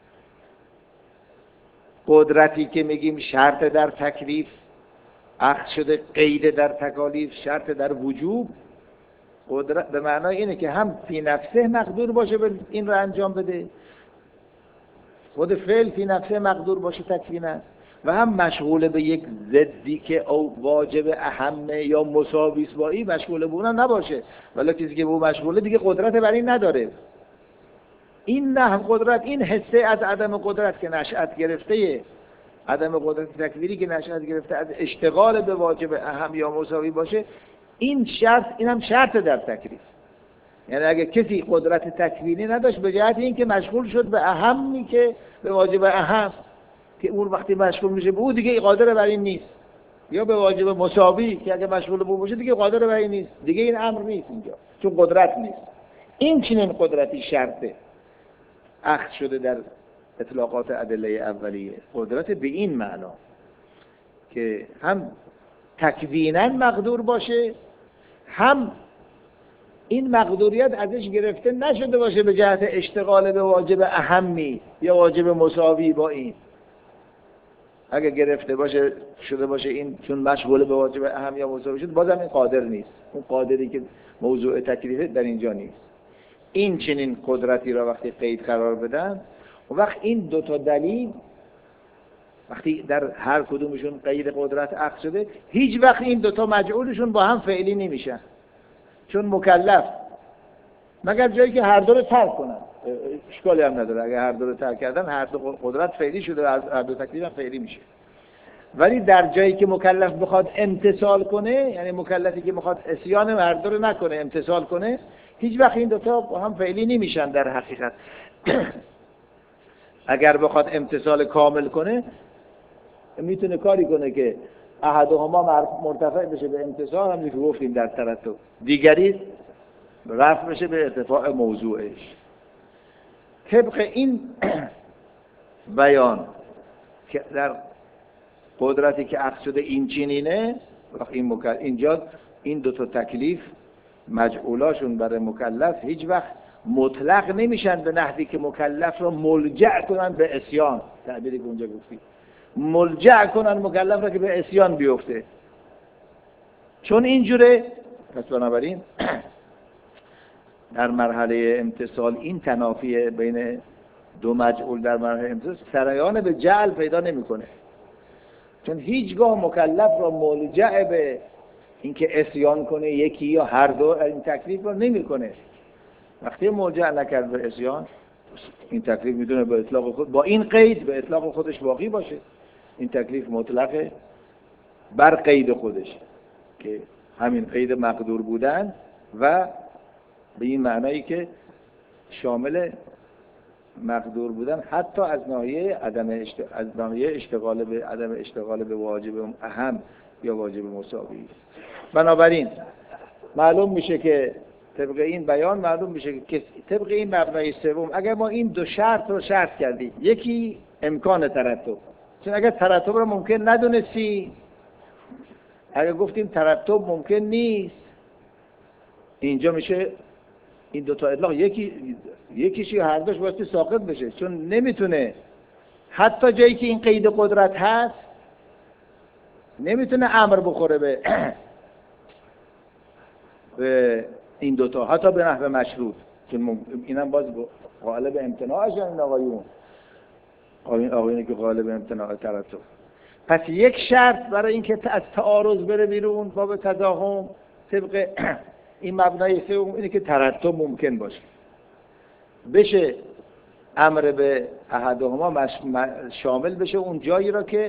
S1: قدرتی که میگیم شرط در تکلیف، عقد شده قید در تکالیف، شرط در وجوب، قدرت به معنای اینه که هم فی نفسه مقدور باشه به این رو انجام بده، خود فعل فی نفسه مقدور باشه تکوینا، و هم مشغول به یک ضدی که او واجب اهمه یا مساوی است با این مشغول به اون نباشه. ولی کسی که به اون مشغوله دیگه قدرت بر این نداره. این نه قدرت، این حسه از عدم قدرت که نشأت گرفته، عدم قدرت تکوینی که نشأت گرفته از اشتغال به واجب اهم یا مساوی باشه، این شرط، این هم شرط در تکلیف. یعنی اگه کسی قدرت تکوینی نداشت، به جهت این که مشغول شد به اهمی که به واجب اهم، که اون وقتی مشغول میشه به اون دیگه قادر بر این نیست، یا به واجب مساوی که اگه مشغول به اون باشه دیگه قادر بر این نیست، دیگه این امر نیست اینجا، چون قدرت نیست. این چنین قدرتی شرطه اخذ شده در اطلاقات ادله اولیه. قدرت به این معنا که هم تکویناً مقدور باشه، هم این مقدوریت ازش گرفته نشده باشه به جهت اشتغال به واجب اهمی یا واجب مساوی با این. اگه گرفته باشه شده باشه این چون مشغول به واجب اهم یا مساوی شد، بازم این قادر نیست. اون قادری که موضوع تکلیفه در اینجا نیست. این چنین قدرتی را وقتی قید قرار بدن، و وقت این دو تا دلیل وقتی در هر کدومشون قید قدرت عقد شده، هیچ وقت این دو تا مجعولشون با هم فعلی نمیشن، چون مکلف مگر جایی که هر دو رو ترک کنن، اشکالی هم نداره. اگر هر دو رو ترک کردن، هر دو قدرت فعلی شده، هر دو تکلیف هم فعلی میشه. ولی در جایی که مکلف بخواد امتثال کنه، یعنی مکلفی که بخواد عصیان هر دو رو نکنه، امتثال کنه، هیچ وقت این دو تا با هم فعلی نمیشن در حقیقت. اگر بخواد امتثال کامل کنه، میتونه کاری کنه که احدهما مرتفع بشه به امتثال، همونی که گفتیم در ترتب، دیگری رفع بشه به ارتفاع موضوعش. طبق این بیان که در قدرتی که عقد شده این چنینه، اینجا این دو تا تکلیف مجعولاشون برای مکلف هیچ وقت مطلق نمیشن به نحوی که مکلف رو ملجأ کنن به عصیان. تعبیری که اونجا گفتی، ملجأ کنن مکلف رو که به عصیان بیفته. چون اینجوره، پس بنابراین در مرحله امتثال این تنافی بین دو مجعول در مرحله امتثال سرایان به جعل پیدا نمیکنه، چون هیچگاه مکلف رو ملجأ به اینکه عصیان کنه یکی یا هر دو این تکلیف رو نمیکنه. وقتی ملجأ نکرد به عصیان، این تکلیف میتونه به اطلاق خود با این قید به اطلاق خودش باقی باشه. این تکلیف مطلقه بر قید خودش که همین قید مقدور بودن و به این معنایی که شامل مقدور بودن حتی از ناحیه از ناحیه اشتغال به واجب اهم یا واجب مساوی است. بنابراین معلوم میشه که طبق این بیان معلوم میشه که طبق این مبنای سوم اگر ما این دو شرط رو شرط کردیم، یکی امکان ترتب، چون اگر ترتب رو ممکن ندونستی، اگر گفتیم ترتب ممکن نیست، اینجا میشه این دو تا اطلاق یکیش یا هر دوش باید ساقط بشه، چون نمیتونه حتی جایی که این قید قدرت هست نمیتونه امر بخوره به این دوتا، حتی به نحو مشروط، چون اینم باز غالب امتناعش این آقایونی که غالب امتناع ترتب. پس یک شرط برای اینکه از تعارض بره بیرون باب تضاهم طبق این مبنای سوم اینه که ترتب ممکن باشه، بشه امر به احدهما شامل بشه اون جایی را که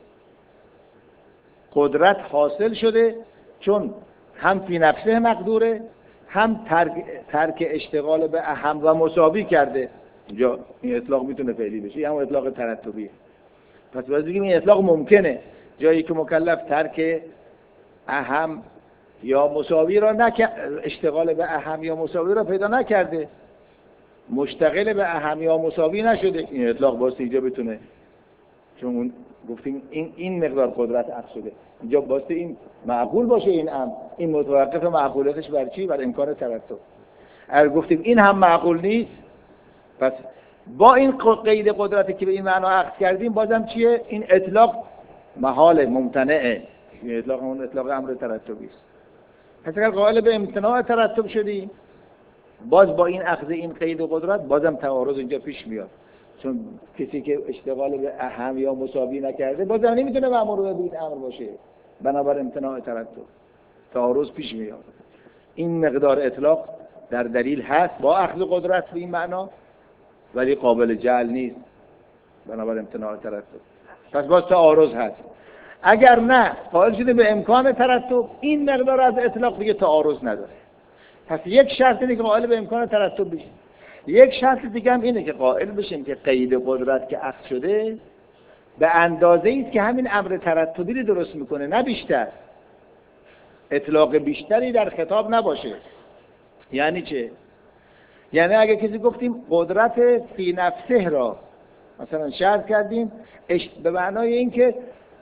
S1: قدرت حاصل شده، چون هم فی نفسه مقدوره، هم ترک اشتغال به اهم و مساوی کرده. اینجا این اطلاق میتونه فعلی بشه، این هم اطلاق ترتبیه. پس باید بگیم این اطلاق ممکنه جایی که مکلف ترک اهم یا مساوی را اشتغال به اهم یا مساوی را پیدا نکرده، مشتغل به اهم یا مساوی نشده، این اطلاق باید اینجا بتونه، چون گفتیم این مقدار قدرت عقل شده، اینجا باید این معقول باشه، این متوقف معقولیتش بر چی؟ بر امکان ترتب. اگر گفتیم این هم معقول نیست، پس با این قید قدرتی که به این معنا عقد کردیم بازم چیه؟ این اطلاق محال ممتنعه، این اطلاق اون اطلاق امر ترتبی است. پس اگر قائل به امتناع ترتب شدیم، باز با این اخذ این قید قدرت بازم تعارض اینجا پیش میاد، چون کسی که اشتغال به اهم یا مساوی نکرده بازم نمیتونه مأمور به این امر باشه، بنابر امتناع ترتب تعارض پیش میاد. این مقدار اطلاق در دلیل هست با اخذ قدرت به این معنا، ولی قابل جعل نیست بنابر امتناع ترتب، پس باز تعارض هست. اگر نه قائل شده به امکان ترتب، این مقدار از اطلاق دیگه تعارض نداره. پس یک شرط اینه که قائل به امکان ترتب بشیم، یک شرط دیگه هم اینه که قائل بشیم که قید قدرت که اخذ شده به اندازه‌ای است که همین امر ترتبی رو درست میکنه، نه بیشتر، اطلاق بیشتری در خطاب نباشه. یعنی چه؟ یعنی اگه کسی گفتیم قدرت فی نفسه را مثلا شرط کردیم به معنای این که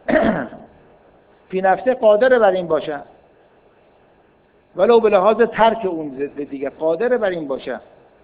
S1: فی نفسه قادر بر این باشه، ولو به لحاظ ترک اون ضد دیگه قادر بر این باشه،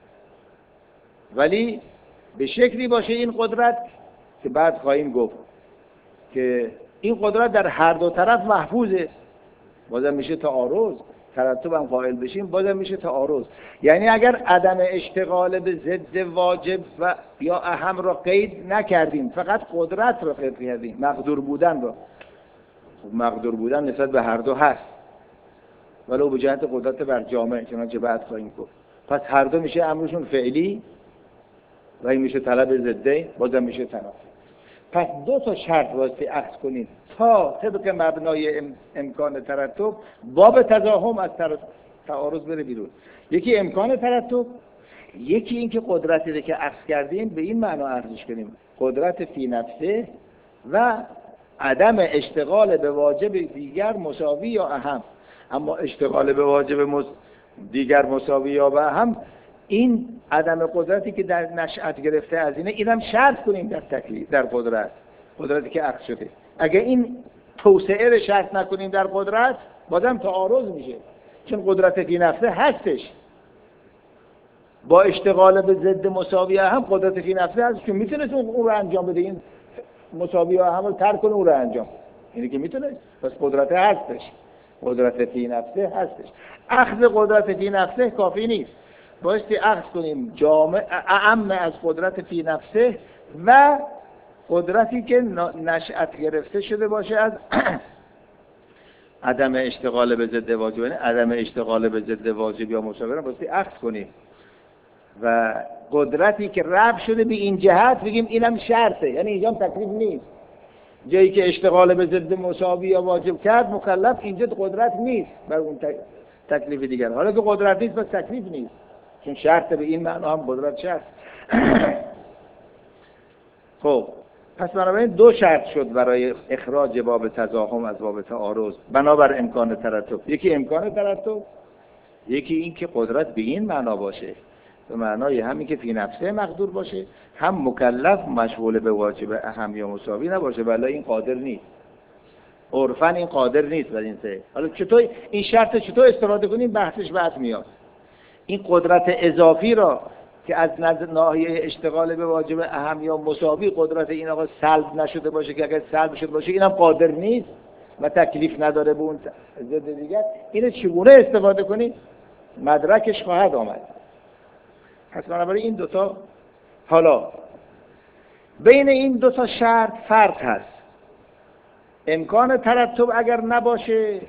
S1: ولی به شکلی باشه این قدرت که بعد خواهیم گفت که این قدرت در هر دو طرف محفوظه، بازم میشه تعارض. ترتب هم قائل بشیم بازم میشه تعارض. یعنی اگر عدم اشتغال به ضد واجب و یا اهم را قید نکردیم، فقط قدرت را قید کردیم، مقدور بودن را، مقدور بودن نسبت به هر دو هست ولو به جهت قدرت بر جامعه، چنانچه بعد خواهیم گفت. پس هر دو میشه امرشون فعلی و این میشه طلب ضده، بازم میشه تنافی. پس دو تا شرط واسه اخذ کنید تا طبق مبنای امکان ترتب باب تضاهم از تعارض بره بیرون. یکی امکان ترتب، یکی این که قدرتی که اخذ کردیم به این معنا اخذش کنیم قدرت فی نفسه و عدم اشتغال به واجب دیگر مساوی یا اهم. اما اشتغال به واجب دیگر مساوی یا به اهم، این عدم قدرتی که در نشأت گرفته از اینم شرط کنیم در تکلیف، در قدرتی که اخذ شده. اگه این توسعه رو شرط نکنیم در قدرت بازم تعارض میشه، چون قدرت فی نفسه هستش، با اشتغال به ضد مساوی هم قدرت فی نفسه هست، چون میتونه اون رو انجام بده، این مساوی هم رو ترک کنه اون رو انجام، اینی که میتونه، پس قدرت هستش، قدرت فی نفسه هستش. اخذ قدرت فی نفسه کافی نیست، بایستی اخذ کنیم جامع اعم از قدرت فی نفسه و قدرتی که نشأت گرفته شده باشه از عدم اشتغال به ضد واجب، یعنی عدم اشتغال به ضد واجب یا مساوی را بایستی اخذ کنیم و قدرتی که رفع شده به این جهت بگیم اینم شرطه، یعنی اینجا تکلیف نیست. جایی که اشتغال به ضد مساوی یا واجب کرد مکلف، اینجا قدرت نیست بر اون تکلیف دیگر. حالا که قدرت نیست بس تکلیف نیست، چون شرط به این معنا هم قدرت شرط. خب پس بنابراین دو شرط شد برای اخراج باب تزاحم از باب تعارض بنابر امکان ترتب. یکی امکان ترتب، یکی این که قدرت به این معنا باشه، به معنای همین که فی نفسه مقدور باشه، هم مکلف مشغول به واجب اهم یا مساوی نباشه، ولی این قادر نیست، عرفاً این قادر نیست بر این سه. حالا چطور این شرط چطور استفاده کنیم بحثش بعد میاد. این قدرت اضافی را که از ناحیه اشتغال به واجب اهم یا مساوی قدرت این آقا سلب نشده باشه، که اگر سلب شده باشه اینم قادر نیست و تکلیف نداره به اون ضد دیگر، اینو چگونه استفاده کنیم مدرکش خواهد آمد. پس بنابراین این دوتا، حالا بین این دوتا شرط فرق هست. امکان ترتب اگر نباشه،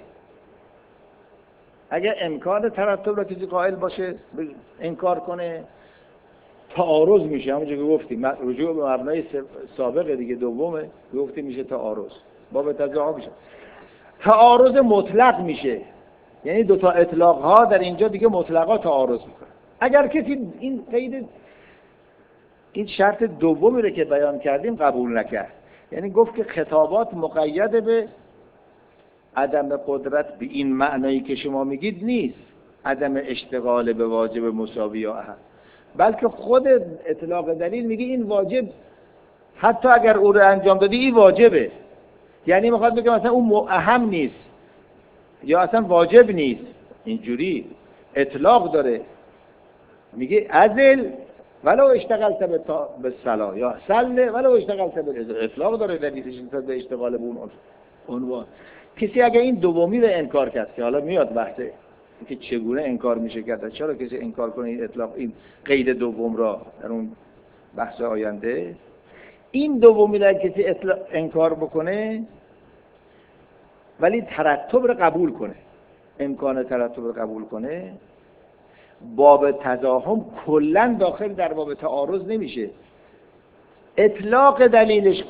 S1: اگر امکان ترتب را کسی قائل باشه انکار کنه، تعارض میشه. همونجور که گفتیم رجوع به مبنای سابق دیگه دومه، گفتیم میشه تعارض، باب تزاحم میشه تعارض مطلق میشه، یعنی دوتا اطلاق ها در اینجا دیگه مطلقا تعارض میکنه. اگر کسی این قید این شرط دومی رو که بیان کردیم قبول نکرد، یعنی گفت که خطابات مقید به عدم قدرت به این معنایی که شما میگید نیست، عدم اشتغال به واجب مساوی یا اهم، بلکه خود اطلاق دلیل میگه این واجب حتی اگر او رو انجام دادی این واجبه. یعنی میخواد بگه مثلا اون اهم نیست یا اصلا واجب نیست، اینجوری اطلاق داره. میگه ازل ولو اشتغلت به صلاح یا سل ولو اشتغلت به اطلاق داره دلیلش نسبت به اشتغال به اون عنوان. کسی اگه این دومی رو انکار کرد که حالا میاد بحثه که چگونه انکار میشه کرد، چرا کسی انکار کنه این اطلاق این قید دوم را در اون بحث آینده، این دومی را کسی انکار بکنه ولی ترتب رو قبول کنه، امکان ترتب رو قبول کنه، باب تزاحم کلا داخل در باب تعارض نمیشه. اطلاق دلیلش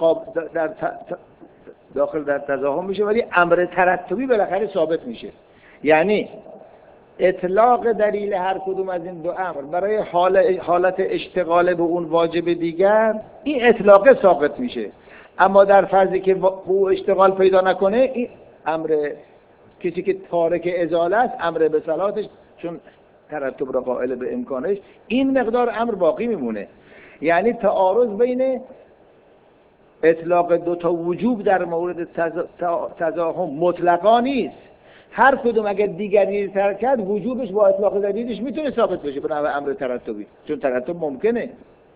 S1: داخل در تزاحم میشه ولی امر ترتبی بالاخره ثابت میشه. یعنی اطلاق دلیل هر کدوم از این دو امر برای حالت اشتغال به اون واجب دیگر، این اطلاق ثابت میشه. اما در فرضی که او اشتغال پیدا نکنه، این امر کسی که تارک ازاله است، امر به صلاتش چون ترتب را قائل به امکانش، این مقدار امر باقی میمونه. یعنی تعارض بین اطلاق دو تا وجوب در مورد تزاحم مطلقا نیست. هر کدوم اگر دیگری ترک کرد وجوبش با اطلاق دلیلش میتونه ثابت بشه به نحو امر ترتبی، چون ترتب ممکنه.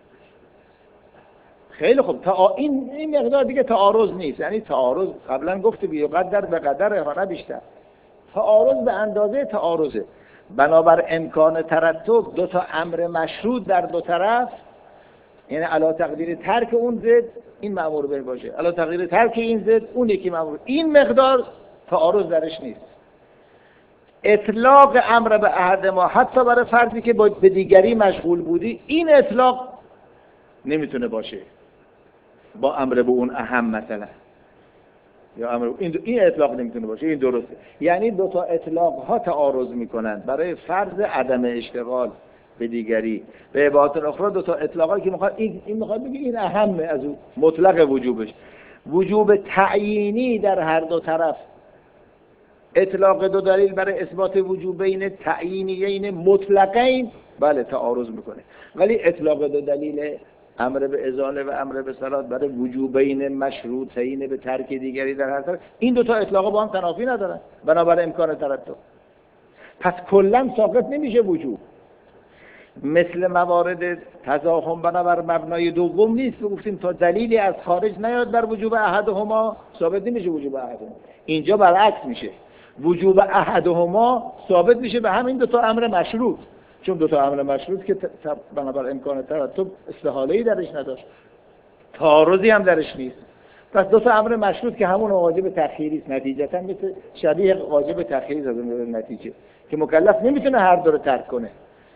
S1: خیلی خوب، تا این مقدار دیگه تعارض نیست. یعنی تعارض قبلا گفته بیقدر به قدر نه بیشتر، تعارض به اندازه تعارضه. بنابر امکان ترتب دو تا امر مشروط در دو طرف، یعنی علا تقدیر ترک اون ضد این مأمور به باشه، علا تقدیر ترک این ضد اون یکی مأمور، این مقدار تعارض درش نیست. اطلاق امر به احد ما حتی برای فردی که به دیگری مشغول بودی، این اطلاق نمیتونه باشه با امر به اون اهم مثلا، یا امر این اطلاق نمیتونه باشه. این درسته. یعنی دو تا اطلاق ها تعارض میکنند برای فرض عدم اشتغال به دیگری. به عبارت اخرى دو تا اطلاقایی که میخواد این میخواد بگه این اهمه از اون مطلق وجوبش، وجوب تعیینی در هر دو طرف. اطلاق دو دلیل برای اثبات وجوب بین تعیینیین مطلقین بله تعارض میکنه، ولی اطلاق دو دلیل امر به ازاله و امر به صلات برای وجوبین مشروطین به ترک دیگری در هر طرف، این دو تا اطلاقا با هم تنافی ندارن بنابر امکان ترتب. پس کلا ساقط نمیشه وجوب. مثل موارد تزاحم بنابر مبنای دوم نیست که گفتیم تا دلیلی از خارج نیاد بر وجوب احدهما ثابت نمیشه وجوب احدهما. اینجا برعکس میشه، وجوب احدهما ثابت میشه به همین دو تا امر مشروط، چون دو تا امر مشروط که بنابر امکان ترتب استحاله‌ای درش نداشت، تعارضی هم درش نیست. پس دو تا امر مشروط که همون واجب تأخیری است، نتیجتا مثل شبیه واجب تأخیری زدن به نتیجه که مکلف نمیتونه هر دو رو ترک کنه،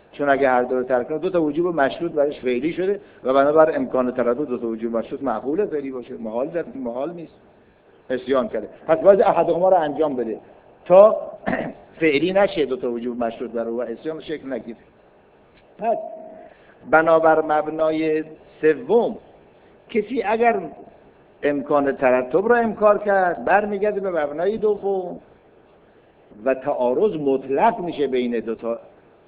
S1: چون اگه هر دو رو ترک کنه دو تا وجوب مشروط برش فعلی شده و بنابر امکان تردد دو تا وجوب مشروط معقوله فعلی باشه، محال نیست، عصیان کرده. پس باید احدهما رو انجام بده تا فعلی نشه دو تا وجوب مشروط بر او و عصیان شکل نگیره. پس بنابر مبنای سوم کسی اگر امکان ترتب را انکار کرد برمیگرده به مبنای دوم و تعارض مطلق میشه بین دو تا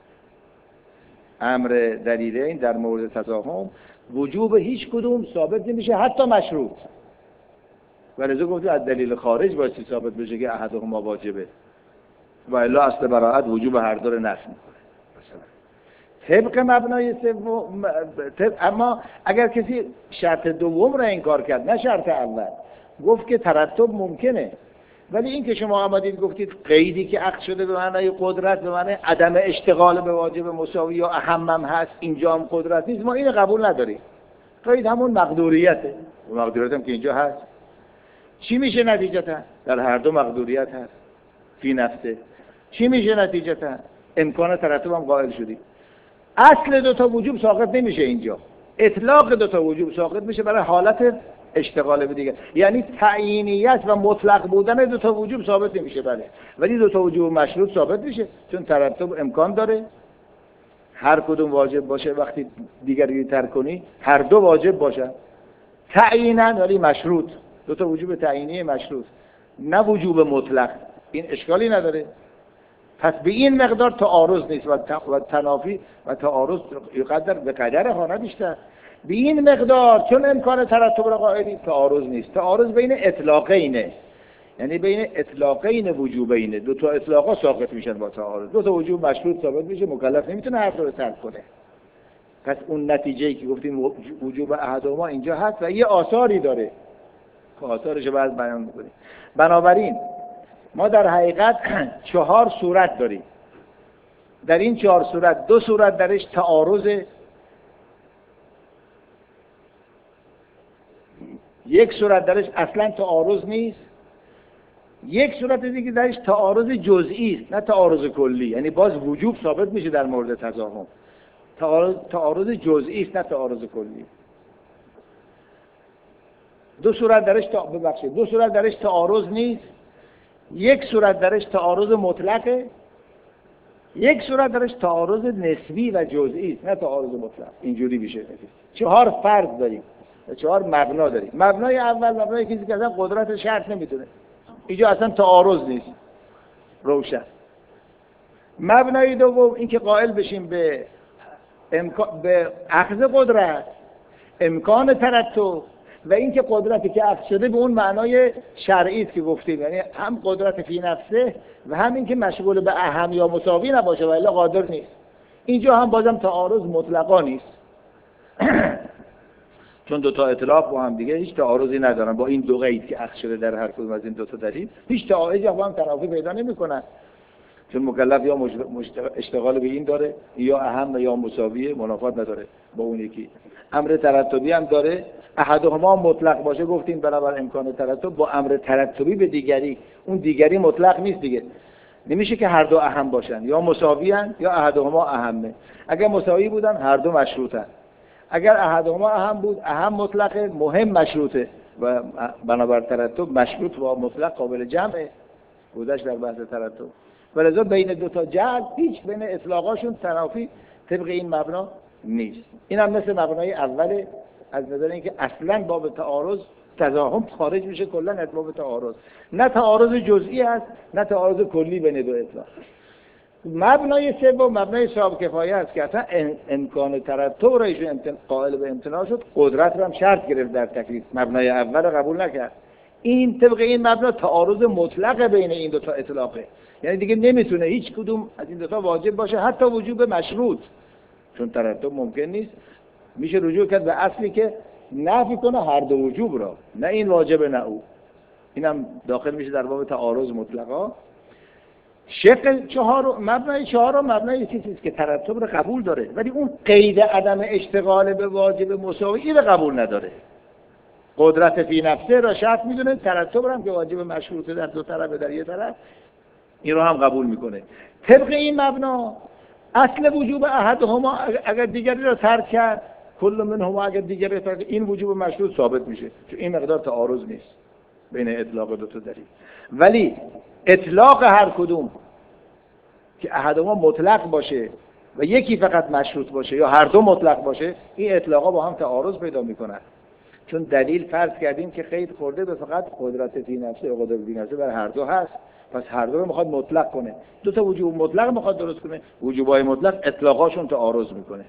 S1: امر دلیلین در مورد تزاحم، وجوب هیچ کدوم ثابت نمیشه حتی مشروط. ولذا گفتیم از دلیل خارج باید ثابت بشه که احدهما واجبه و الا اصل براءت وجوب هر دو رو نفی میکنه مثلا. طبق مبنای سوم اما اگر کسی شرط دوم را انکار کرد نه شرط اول، گفت که ترتب ممکنه، ولی این که شما آمدید گفتید قیدی که عقد شده به معنای قدرت به معنای عدم اشتغال به واجب مساوی یا اهمم هست اینجا هم قدرت نیست، ما اینو قبول نداریم. قید همون مقدوریته و مقدوریت هم که اینجا هست. چی میشه نتیجتا؟ در هر دو مقدوریت هست فی نفسه. چی میشه نتیجتا؟ امکان ترتب هم قائل شدیم. اصل دو تا وجوب ساقط نمیشه اینجا، اطلاق دو تا وجوب ساقط میشه برای حالت اشتغال به دیگه، یعنی تعیینیت و مطلق بودن دو تا وجوب ثابت نمیشه بله، ولی دو تا وجوب مشروط ثابت میشه چون ترتب امکان داره هر کدوم واجب باشه، وقتی دیگری ترک کنی هر دو واجب باشه تعیینا، ولی مشروط، دو تا وجوب تعیینی مشروط نه وجوب مطلق، این اشکالی نداره. پس به این مقدار تعارض نیست و تنافی و تعارض یقدر به قدر ها بیشتر. به این مقدار چون امکان ترتب را قائلی تعارض نیست. تعارض بین اطلاقینه، یعنی بین اطلاقین وجوبینه، دو تا اطلاقا ساقط میشن با تعارض. دو تا وجوب مشروط ثابت میشه، مکلف نمیتونه هر دو رو ترک کنه. پس اون نتیجه‌ای که گفتیم وجوب احدهما اینجا هست و یه آثاری داره که آثارش رو بعد بیان می‌کنیم. بنابراین ما در حقیقت 4 صورت داریم. در این 4 صورت 2 صورت درش تعارض، یک صورت درش اصلا تعارض نیست، یک صورت دیگه درش تعارض جزئی است نه تعارض کلی، یعنی باز وجوب ثابت میشه در مورد تزاحم. تعارض جزئی است نه تعارض کلی. دو صورت درش تعارض نیست، یک صورت درش تعارض مطلقه، یک صورت درش تعارض نسبی و جزئی است نه تعارض مطلق. اینجوری میشه. 4 فرض داریم و 4 مبنا داریم. مبنای اول مبنای کسی که اصلا قدرت شرط نمیتونه، اینجا اصلا تعارض نیست، روشن. مبنای دوم این که قائل بشیم به اخذ قدرت، امکان ترتب و این که قدرتی که اخذ شده به اون معنای شرعی است که گفتیم، یعنی هم قدرت فی نفسه و هم این که مشغول به اهم یا مساوی نباشه و الا قادر نیست. اینجا هم بازم تعارض مطلقا نیست چون دو تا اطلاق با هم دیگه هیچ تعارضی ندارن با این دو قید که اخذ شده در هر کدوم از این دو تا دلیل، هیچ تعارضی با هم تنافی پیدا نمی‌کنن، چون مکلف یا اشتغال به این داره یا اهم یا مساوی، منافات نداره با اون یکی. امر ترتبی هم داره، احدهما مطلق باشه گفتیم بنابر امکان ترتب با امر ترتبی به دیگری، اون دیگری مطلق نیست دیگه، نمیشه که هر دو اهم باشن، یا مساوی ان یا احدهما اهمه. اگر مساوی بودن هر دو مشروطن، اگر احدهما اهم بود اهم مطلقه، مهم مشروطه و بنابر ترتب مشروط با مطلق قابل جمعه. گذشت در بحث ترتب، ولذا بین دو تا جهت هیچ بین اطلاقاشون تنافی طبق این مبنا نیست. این هم مثل مبنای اوله، از نظر اینکه اصلا باب تعارض تزاحم خارج میشه کلا از باب تعارض، نه تعارض جزئی است نه تعارض کلی بین دو اطلاق. مبنای سوم مبنای صاحب کفایه است که اصلا امکان ترتب را ایشون قائل به امتناع شد، قدرت را هم شرط گرفت در تکلیف، مبنای اول را قبول نکرد. این طبق این مبنا تعارض مطلق بین این دو تا اطلاقه، یعنی دیگه نمیتونه هیچ کدوم از این دو تا واجب باشه حتی وجوب مشروط، چون ترتب ممکن نیست. میشه رجوع کرد به اصلی که نفی کنه هر دو وجوب را، نه این واجب نه او. اینم داخل میشه در باب تعارض مطلقا. شق 4 مبنای 4 مبنای چیزی است که ترتب را قبول داره ولی اون قید عدم اشتغال به واجب مساوی را قبول نداره. قدرت فی نفسه را شرط میدونه، ترتب را هم که واجب مشروطه در دو طرف در یک طرف این رو هم قبول میکنه. طبق این مبنا اصل وجوب احدهما اگر دیگری را ترک کرد، کل منهما اگر دیگری را ترک، این وجوب مشروط ثابت میشه، چون این مقدار تعارض نیست بین اطلاق دو تا دلیل. ولی اطلاق هر کدوم که احدهما مطلق باشه و یکی فقط مشروط باشه یا هر دو مطلق باشه، این اطلاقا با هم تعارض پیدا میکنن. چون دلیل فرض کردیم که قید خورده به فقط قدرت فی نفسه و قدرت فی نفسه برای هر دو هست، پس هر دو رو میخواد مطلق کنه. دو تا وجوب مطلق میخواد درست کنه، وجوبای مطلق اطلاقاشون تعارض میکنه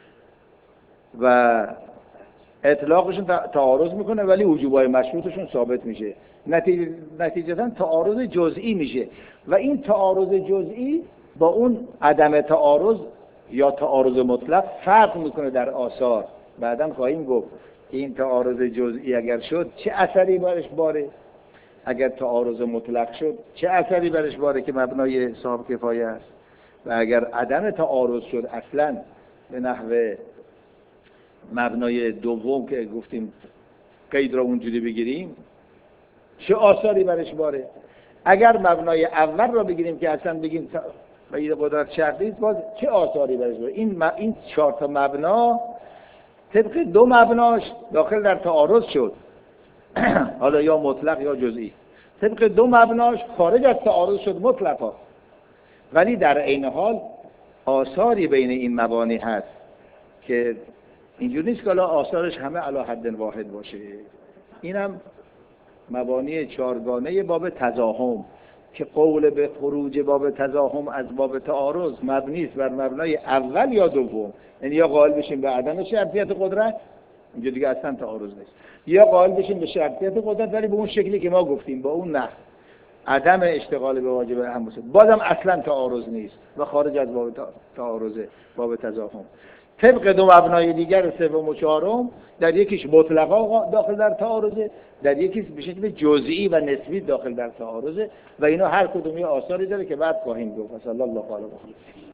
S1: و اطلاقشون تعارض میکنه ولی وجوبای مشروطشون ثابت میشه. نتیجتاً تعارض جزئی میشه و این تعارض جزئی با اون عدم تعارض یا تعارض مطلق فرق میکنه در آثار. بعداً خواهیم گفت این تعارض جزئی اگر شد چه اثری برش باره، اگر تعارض مطلق شد چه اثری برش باره که مبنای صاحب کفایه است، و اگر عدم تعارض شد اصلاً به نحو مبنای دوم که گفتیم قید را اونجوری بگیریم چه آثاری برش باره. اگر مبنای اول را بگیریم که اصلا بگیم قید قدرت شرطی است، باز چه آثاری برش باره. این چهار تا مبنا طبق دو مبناش داخل در تعارض شد حالا یا مطلق یا جزئی. طبق دو مبناش خارج از تعارض شد مطلقا، ولی در عین حال آثاری بین این مبانی هست که اینجور نیست که الان آثارش همه علی حد واحد باشه. اینم مبانی چهارگانه باب تزاحم که قول به خروج باب تزاحم از باب تعارض مبنی است بر مبنای اول یا دوم، یعنی یا قائل بشیم به عدم شرطیت قدرت، اینجا دیگه اصلا تعارض نیست، یا قائل بشیم به شرطیت قدرت ولی به اون شکلی که ما گفتیم، با اون نحو عدم اشتغال به واجب اهم باشه، بازم اصلا تعارض نیست و خارج از باب تعارض باب تزاحم. طبق دو مبنای دیگر سوم و چهارم، در یکیش مطلقا داخل در تعارضه، در یکیش به شکل جزئی و نسبی داخل در تعارضه و اینا هر کدومی آثاری داره که بعد خواهیم گفت. صلی الله علیه و آله.